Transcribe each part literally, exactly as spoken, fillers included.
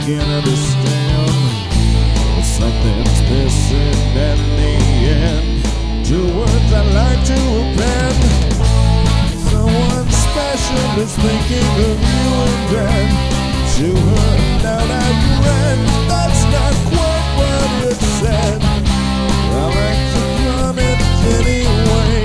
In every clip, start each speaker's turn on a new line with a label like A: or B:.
A: can't understand. Something's missing in the end. Two words I like to append. Someone special is thinking of you and then to her now that friend. That's not quite what it said. I like to promise anyway.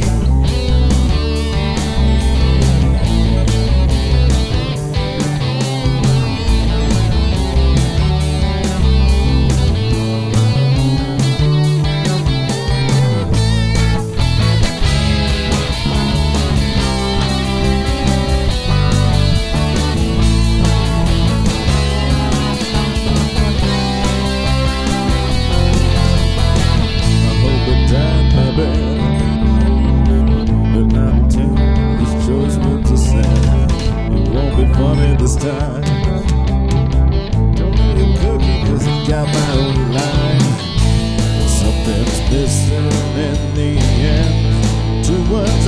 A: This time, don't need a cookie cause I got my own line. Something's missing in the end. To what